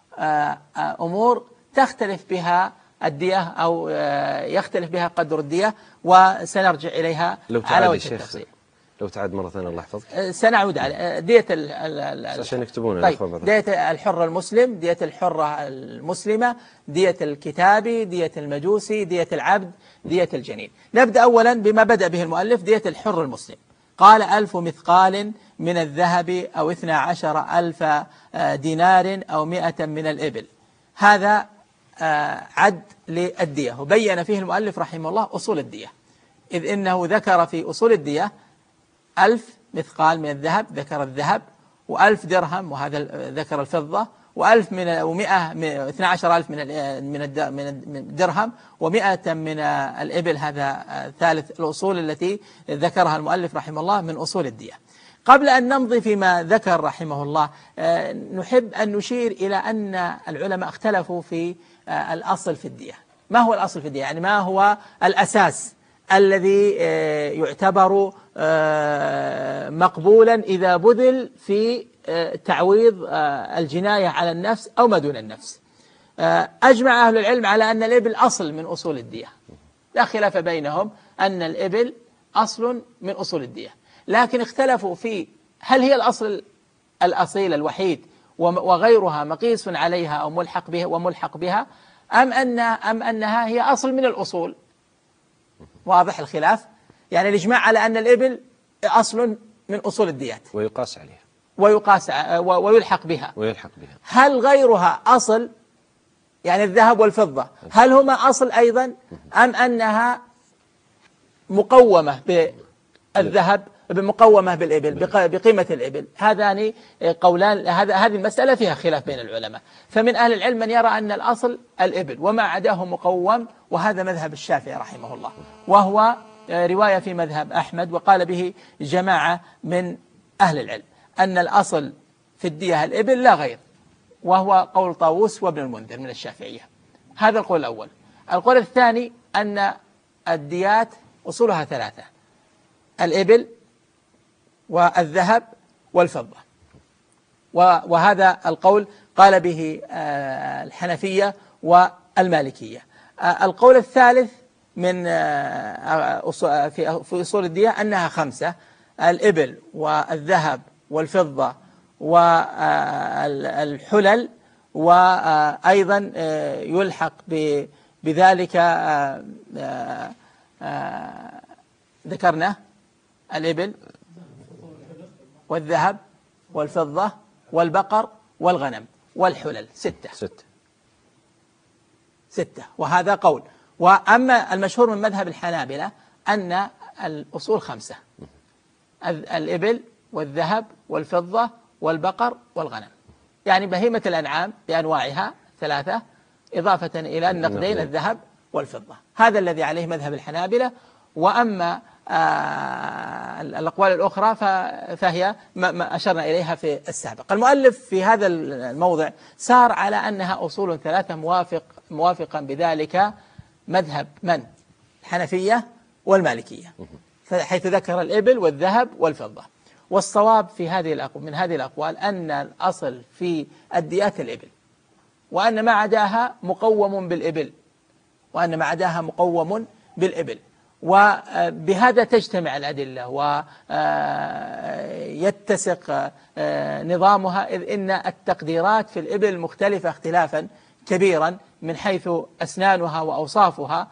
أمور تختلف بها الدية أو يختلف بها قدر الدية، وسنرجع إليها على وجه التفصيل. لو تعاد مرة ثانية الله يحفظك. سنعود على دية عشان يكتبون. طيب، دية الحر المسلم، دية الحرة المسلمة، دية الكتابي، دية المجوسي، دية العبد، دية الجنين. نبدأ أولا بما بدأ به المؤلف، دية الحر المسلم. قال 1000 مثقال من الذهب أو 12,000 دينار أو 100 من الإبل. هذا عد للدية، وبين فيه المؤلف رحمه الله أصول الدية، إذ إنه ذكر في أصول الدية 1000 مثقال من الذهب، ذكر الذهب، و1000 درهم، وهذا ذكر الفضة، و1000 و100 12,000 من الدرهم، و100 من الإبل. هذا ثالث الأصول التي ذكرها المؤلف رحمه الله من أصول الدية. قبل أن نمضي فيما ذكر رحمه الله، نحب أن نشير إلى أن العلماء اختلفوا في الأصل في الدية. ما هو الأصل في الدية؟ يعني ما هو الأساس الذي يعتبر مقبولا إذا بذل في تعويض الجناية على النفس أو ما دون النفس؟ أجمع أهل العلم على أن الإبل أصل من أصول الدية، لا خلاف بينهم أن الإبل أصل من أصول الدية، لكن اختلفوا في هل هي الأصل الأصيل الوحيد وغيرها مقيس عليها أو ملحق بها وملحق بها، أم أنها هي أصل من الأصول. واضح الخلاف؟ يعني الإجماع على أن الإبل أصل من أصول الديات ويقاس عليها ويلحق بها. هل غيرها أصل؟ يعني الذهب والفضة هل هما أصل أيضا، أم أنها مقومة بالذهب بمقومة بالإبل بقيمة الإبل؟ هذان قولان، هذه المسألة فيها خلاف بين العلماء. فمن أهل العلم من يرى أن الأصل الإبل وما عداه مقوم، وهذا مذهب الشافعي رحمه الله، وهو رواية في مذهب أحمد، وقال به جماعة من أهل العلم أن الأصل في الدية الإبل لا غير، وهو قول طاووس وابن المنذر من الشافعية. هذا القول الأول. القول الثاني أن الديات أصولها 3: الإبل والذهب والفضة، وهذا القول قال به الحنفية والمالكية. القول الثالث من في أصول الدية أنها 5: الإبل والذهب والفضة والحلل، وأيضا يلحق بذلك ذكرنا الإبل والذهب والفضة والبقر والغنم والحلل، ستة. وهذا قول. وأما المشهور من مذهب الحنابلة أن الأصول 5: الإبل والذهب والفضة والبقر والغنم، يعني بهيمة الأنعام بأنواعها 3 إضافة إلى النقدين الذهب والفضة. هذا الذي عليه مذهب الحنابلة. وأما الأقوال الأخرى فهي ما أشرنا إليها في السابق. المؤلف في هذا الموضع سار على أنها أصول 3 موافقا بذلك مذهب من؟ الحنفية والمالكية، حيث ذكر الإبل والذهب والفضة. والصواب في من هذه الأقوال أن الأصل في الديات الإبل، وأن ما عداها مقوم بالإبل، وبهذا تجتمع الأدلة ويتسق نظامها، إذ إن التقديرات في الإبل مختلفة اختلافا كبيرا من حيث أسنانها وأوصافها،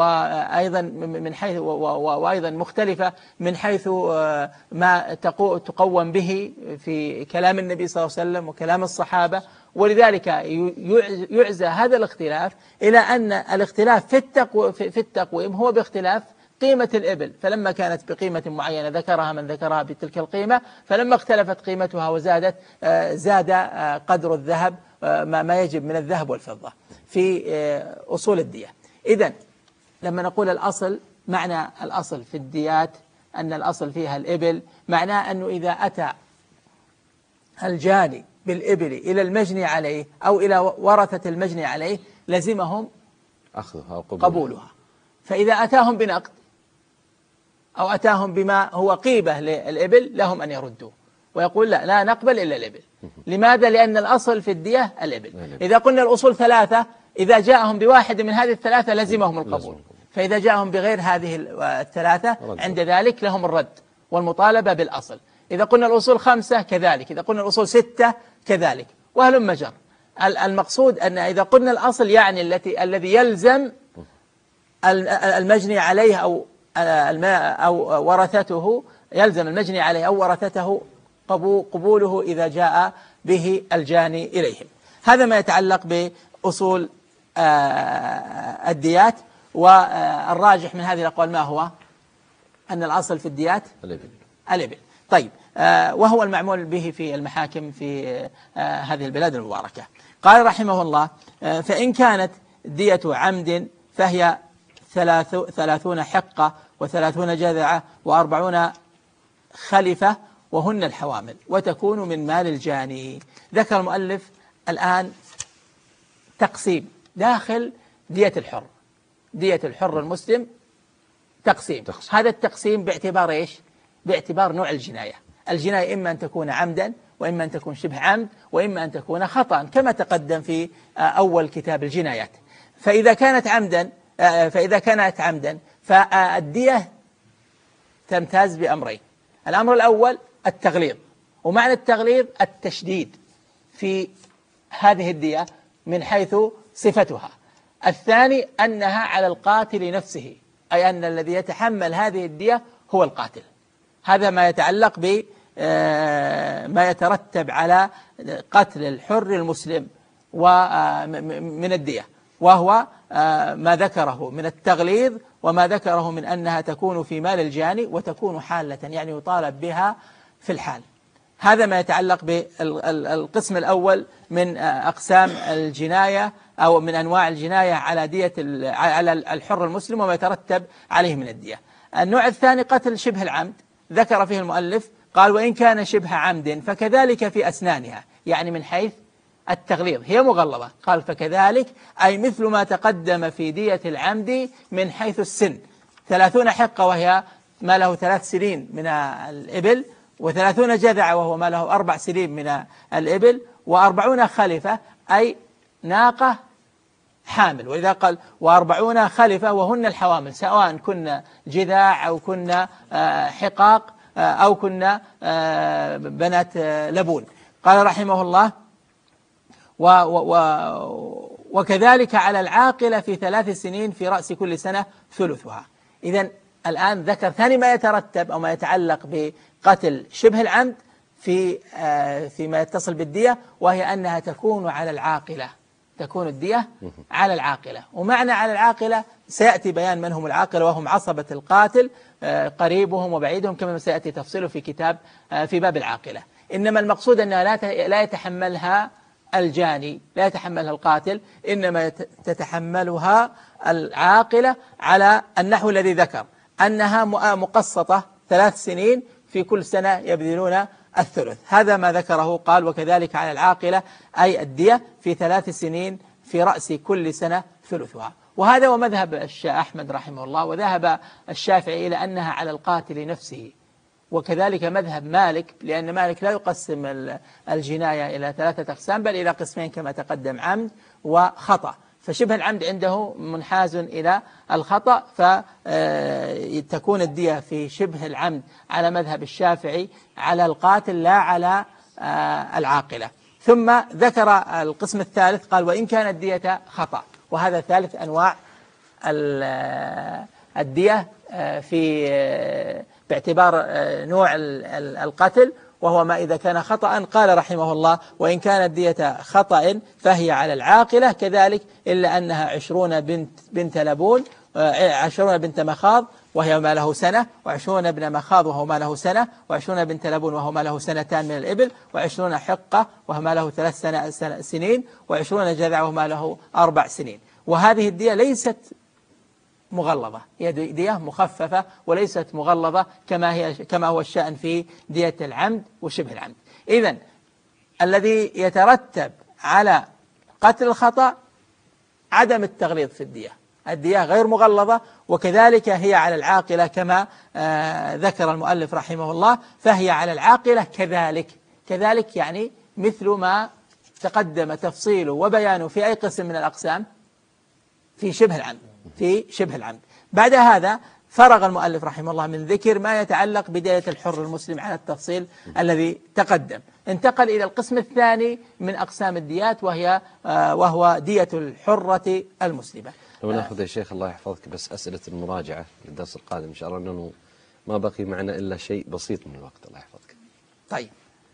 وأيضا مختلفة من حيث ما تقوم به في كلام النبي صلى الله عليه وسلم وكلام الصحابة. ولذلك يعزى هذا الاختلاف إلى أن الاختلاف في التقويم هو باختلاف قيمة الإبل، فلما كانت بقيمة معينة ذكرها من ذكرها بتلك القيمة، فلما اختلفت قيمتها وزادت زاد قدر الذهب ما يجب من الذهب والفضة في أصول الدية. إذن لما نقول الأصل، معنى الأصل في الديات أن الأصل فيها الإبل، معناه أنه إذا أتى الجاني بالإبل إلى المجني عليه أو إلى ورثة المجني عليه لزمهم أخذها أو قبولها. فإذا أتاهم بنقد أو أتاهم بما هو قيمة للإبل لهم أن يردوه ويقول لا نقبل إلا الإبل. لماذا؟ لأن الأصل في الدية الإبل. إذا قلنا الأصول 3، إذا جاءهم بواحد من هذه ال3 لزمهم القبول، فإذا جاءهم بغير هذه ال3 عند ذلك لهم الرد والمطالبة بالأصل. إذا قلنا الأصول 5 كذلك، إذا قلنا الأصول 6 كذلك، وهلم جر. المقصود أن إذا قلنا الأصل يعني الذي يلزم المجني عليه أو ورثته، يلزم المجني عليه أو ورثته قبوله إذا جاء به الجاني إليهم. هذا ما يتعلق بأصول الديات. والراجح من هذه الأقوال ما هو؟ أن الأصل في الديات الإبل. طيب، وهو المعمول به في المحاكم في هذه البلاد المباركة. قال رحمه الله: فإن كانت دية عمد فهي 30 حقة و30 جذعة و40 خلفة وهن الحوامل، وتكون من مال الجاني. ذكر المؤلف الآن تقسيم داخل دية الحر. دية الحر المسلم تقسيم. هذا التقسيم باعتبار إيش؟ باعتبار نوع الجناية. الجناية إما أن تكون عمدا، وإما أن تكون شبه عمد، وإما أن تكون خطأ، كما تقدم في أول كتاب الجنايات. فإذا كانت عمدا فالدية تمتاز بأمرين. الأمر الأول التغليظ، ومعنى التغليظ التشديد في هذه الدية من حيث صفتها. الثاني أنها على القاتل نفسه، أي أن الذي يتحمل هذه الدية هو القاتل. هذا ما يتعلق بما يترتب على قتل الحر المسلم ومن الدية، وهو ما ذكره من التغليظ وما ذكره من أنها تكون في مال الجاني وتكون حالة، يعني يطالب بها في الحال. هذا ما يتعلق بالقسم الأول من أقسام الجناية أو من أنواع الجناية على الحر المسلم وما يترتب عليه من الدية. النوع الثاني قتل شبه العمد، ذكر فيه المؤلف قال: وإن كان شبه عمد فكذلك في أسنانها، يعني من حيث التغليظ هي مغلظة. قال: فكذلك أي مثل ما تقدم في دية العمد من حيث السن، 30 حقة وهي ما له 3 سنين من الإبل، و30 جذع وهو ما له 4 سنين من الإبل، و40 خلفة أي ناقة حامل. وإذا قال 40 خلفة وهن الحوامل، سواء كنا جذاع أو كنا حقاق أو كنا بنات لبون. قال رحمه الله: وكذلك على العاقلة في 3 سنين في رأس كل سنة ثلثها. إذن الآن ذكر ثاني ما يترتب أو ما يتعلق بقتل شبه العمد فيما يتصل بالدية، وهي أنها تكون على العاقلة، تكون الدية على العاقلة. ومعنى على العاقلة سيأتي بيان من هم العاقلة، وهم عصبة القاتل، قريبهم وبعيدهم، كما سيأتي تفصيله في كتاب في باب العاقلة. إنما المقصود أنها لا يتحملها الجاني، لا يتحملها القاتل، إنما تتحملها العاقلة على النحو الذي ذكر، أنها مقسطة 3 سنين في كل سنة يبذلون الثلث. هذا ما ذكره. قال: وكذلك على العاقلة أي الدية في 3 سنين في رأس كل سنة ثلثها. وهذا هو مذهب أحمد رحمه الله، وذهب الشافعي إلى أنها على القاتل نفسه، وكذلك مذهب مالك، لأن مالك لا يقسم الجناية إلى 3 أقسام بل إلى قسمين كما تقدم: عمد وخطأ. فشبه العمد عنده منحاز إلى الخطأ، فتكون الدية في شبه العمد على مذهب الشافعي على القاتل لا على العاقلة. ثم ذكر القسم الثالث، قال: وإن كانت الدية خطأ. وهذا 3 أنواع الدية باعتبار نوع القتل، وهو ما إذا كان خطأ. قال رحمه الله: وإن كانت دية خطأ فهي على العاقلة كذلك، إلا أنها 20 بنت لبون، 20 بنت مخاض وهي ما له سنة، و20 ابن مخاض وهو ما له سنة، و20 بنت لبون وهو ما له 2 من الإبل، و20 حقة وهو ما له 3 سنين، و20 جذع وهو ما له 4 سنين. وهذه الدية ليست مغلظة، هي دية مخففة وليست مغلظة كما هو الشأن في دية العمد وشبه العمد. إذن الذي يترتب على قتل الخطأ عدم التغليظ في الدية، الدية غير مغلظة، وكذلك هي على العاقلة كما ذكر المؤلف رحمه الله، فهي على العاقلة كذلك يعني مثل ما تقدم تفصيله وبيانه في أي قسم من الأقسام في شبه العمد. بعد هذا فرغ المؤلف رحمه الله من ذكر ما يتعلق بدية الحر المسلم على التفصيل الذي تقدم. انتقل إلى القسم الثاني من أقسام الديات، وهو دية الحرة المسلمة. لو نأخذ يا شيخ الله يحفظك بس أسئلة المراجعة للدرس القادم إن شاء الله، لأنه ما بقي معنا إلا شيء بسيط من الوقت. الله يحفظك. طيب،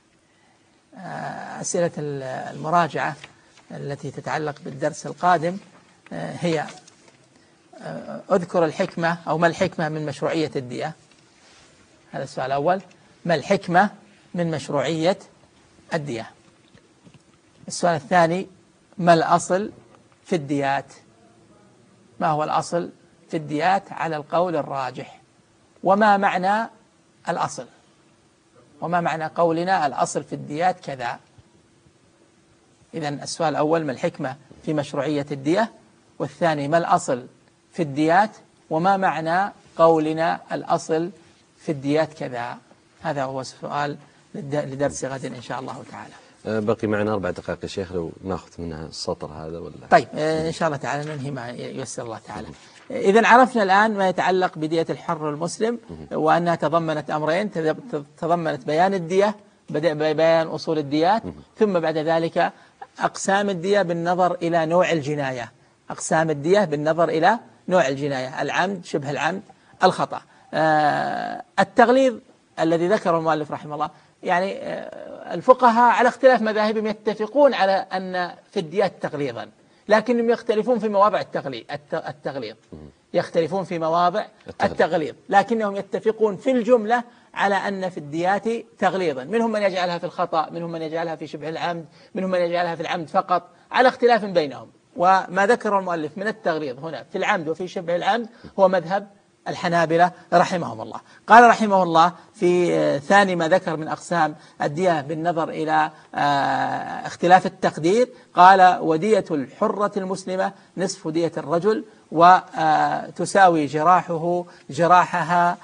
أسئلة المراجعة التي تتعلق بالدرس القادم هي: أذكر الحكمة أو ما الحكمة من مشروعية الدية. هذا السؤال الأول: ما الحكمة من مشروعية الدية؟ السؤال الثاني: ما الأصل في الديات؟ ما هو الأصل في الديات على القول الراجح؟ وما معنى الأصل؟ وما معنى قولنا الأصل في الديات كذا؟ إذن السؤال الأول: ما الحكمة في مشروعية الدية؟ والثاني: ما الأصل في الديات؟ وما معنى قولنا الأصل في الديات كذا؟ هذا هو السؤال لدرس غد إن شاء الله تعالى. بقي معنا 4 دقائق يا شيخ، لو ناخذ منها السطر هذا ولا؟ طيب، إن شاء الله تعالى ننهي ما ييسر الله تعالى. إذن عرفنا الآن ما يتعلق بدية الحر المسلم، وأنها تضمنت أمرين: تضمنت بيان الدية، بيان أصول الديات، ثم بعد ذلك أقسام الدية بالنظر إلى نوع الجناية، أقسام الدية بالنظر إلى نوع الجناية: العمد، شبه العمد، الخطأ. التغليظ الذي ذكره المؤلف رحمه الله، يعني الفقهاء على اختلاف مذاهبهم يتفقون على أن في الديات تغليظا، لكنهم يختلفون في مواضع التغليظ، يختلفون في مواضع التغليظ، لكنهم يتفقون في الجملة على أن في الديات تغليظا. منهم من يجعلها في الخطأ، منهم من يجعلها في شبه العمد، منهم من يجعلها في العمد فقط، على اختلاف بينهم. وما ذكر المؤلف من التغليظ هنا في العمد وفي شبه العمد هو مذهب الحنابلة رحمهم الله. قال رحمه الله في ثاني ما ذكر من أقسام الدية بالنظر إلى اختلاف التقدير، قال: ودية الحرة المسلمة نصف دية الرجل، وتساوي جراحها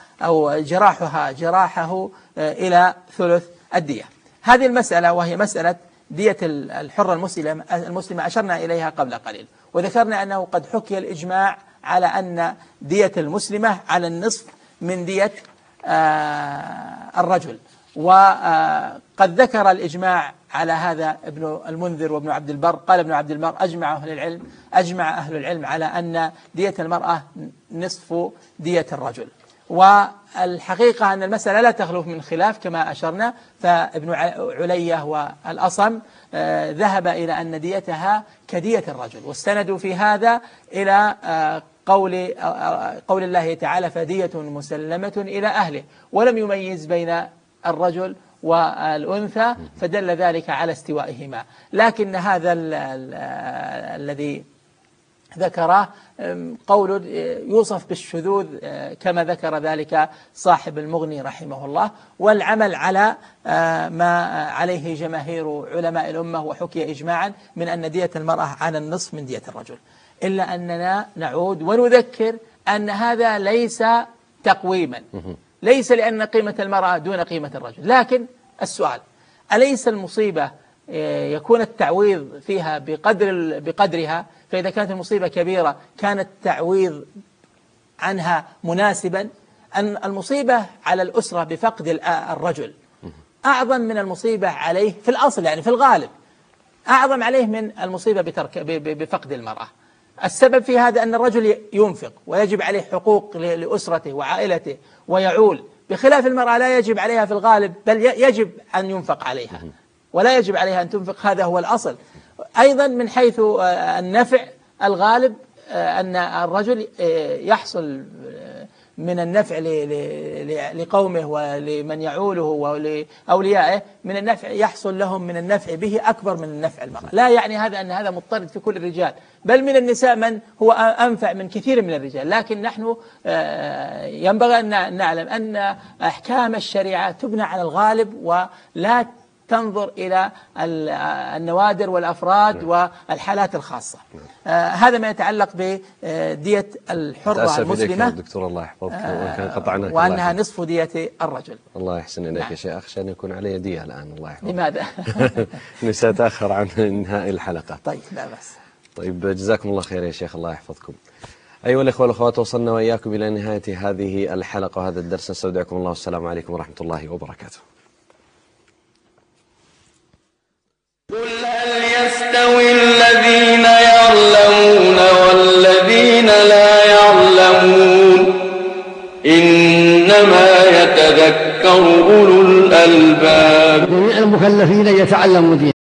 إلى ثلث الدية. هذه المسألة وهي مسألة دية الحرة المسلمة أشرنا إليها قبل قليل، وذكرنا أنه قد حكي الإجماع على أن دية المسلمة على النصف من دية الرجل. وقد ذكر الإجماع على هذا ابن المنذر وابن عبد البر. قال ابن عبد البر أجمع أهل العلم على أن دية المرأة نصف دية الرجل. والحقيقة أن المسألة لا تخلو من خلاف كما أشرنا، فابن علية والأصم ذهب إلى أن ديتها كدية الرجل، واستندوا في هذا إلى قول الله تعالى فدية مسلمة إلى أهله، ولم يميز بين الرجل والأنثى، فدل ذلك على استوائهما. لكن هذا الذي ذكره قول يوصف بالشذوذ كما ذكر ذلك صاحب المغني رحمه الله، والعمل على ما عليه جماهير علماء الأمة، وحكي إجماعا من أن دية المرأة على النصف من دية الرجل. إلا أننا نعود ونذكر أن هذا ليس تقويما، ليس لأن قيمة المرأة دون قيمة الرجل، لكن السؤال أليس المصيبة يكون التعويض فيها بقدرها؟ فإذا كانت المصيبة كبيرة كان التعويض عنها مناسبا. أن المصيبة على الأسرة بفقد الرجل أعظم من المصيبة عليه في الأصل، يعني في الغالب أعظم عليه من المصيبة بفقد المرأة. السبب في هذا أن الرجل ينفق ويجب عليه حقوق لأسرته وعائلته ويعول، بخلاف المرأة لا يجب عليها في الغالب، بل يجب أن ينفق عليها ولا يجب عليها أن تنفق. هذا هو الأصل. أيضا من حيث النفع الغالب أن الرجل يحصل من النفع لقومه ولمن يعوله ولأوليائه، من النفع يحصل لهم من النفع به أكبر من النفع المرأة. لا يعني هذا أن هذا مضطرد في كل الرجال، بل من النساء من هو أنفع من كثير من الرجال. لكن نحن ينبغي أن نعلم أن أحكام الشريعة تبنى على الغالب، ولا تنظر إلى النوادر والأفراد والحالات الخاصة. هذا ما يتعلق بدية الحرة المسلمة، دكتور الله يحفظك، وكان قطعناك، وأنها نصف دية الرجل. الله يحسن إليك يا شيخ. أخشى أن يكون علي دية الآن. الله يحفظك. لماذا؟ سأتأخر عن انهاء الحلقة. طيب لا بأس. طيب جزاكم الله خير يا شيخ، الله يحفظكم. أيها الإخوة والأخوات، وصلنا وإياكم إلى نهاية هذه الحلقة وهذا الدرس. نستودعكم الله، والسلام عليكم ورحمة الله وبركاته. قل هل يستوي الذين يعلمون والذين لا يعلمون إنما يتذكر أولو الألباب. جميع المكلفين يتعلموا دين